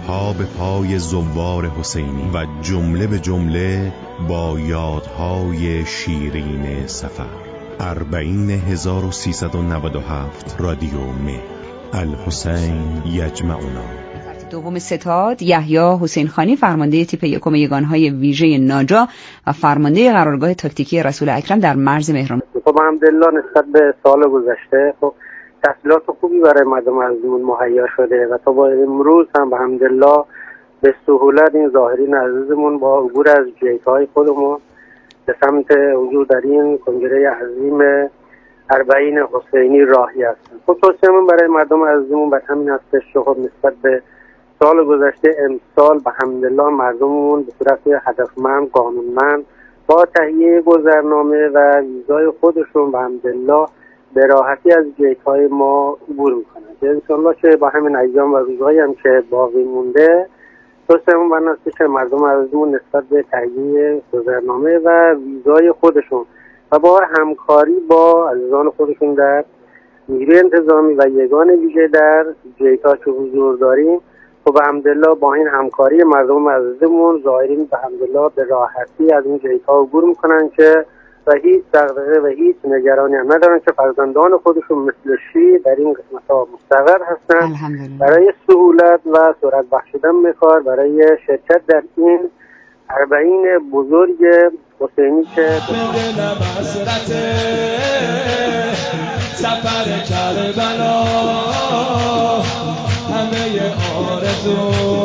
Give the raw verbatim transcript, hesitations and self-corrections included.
پا به پای زوار حسینی و جمله به جمله با یادهای شیرین سفر. اربعین هزار و سیصد و نود و هفت رادیو مهر. الحسین یجمعنا. دوم ستاد یحیی حسین خانی، فرمانده تیپ یکم یگانهای ویژه ناجا و فرمانده قرارگاه تاکتیکی رسول اکرم در مرز مهران. خب الحمدلله نسبت به سال گذشته خب تحصیلات خوبی برای مردم عزیزمون مهیا شده و تا با امروز هم الحمدلله به سهولت این ظاهرین عزیزمون با عبور از جیت‌های خودمون به سمت حضور در این کنگره عظیم اربعین حسینی راهی هستند. خب توصیه‌مون برای مردم عزیزمون بر همین هستش که خب نسبت به سال گذشته امسال به الحمدلله مردممون به صورت هدفمند، قانونمند با تهیه گذرنامه و ویزای خودشون به الحمدلله به راحتی از گیت‌های ما عبور میکنند. انشاءالله که با همین ایام و روزهایی هم که باقی مونده توصیه‌مون بر این است که مردم عزیزمون نسبت به تهیه گذرنامه و ویزای خودشون و با همکاری با عزیزان خودشون در نیروی انتظامی و یگان ویژه در جیت‌ها که حضور داریم خب الحمدلله با این همکاری مردم عزیزمون ظاهرین به الحمدلله به راحتی از این جیت‌ها عبور میکنن که و هیچ دغدغه و هیچ نگرانی هم ندارن که فرزندان خودشون مثل شی در این قسمت‌ها مستقر هستن برای سهولت و سرعت بخشیدن به کار برای شرکت در این اربعین بزرگ حسینی که سفر کربلا همه آرزو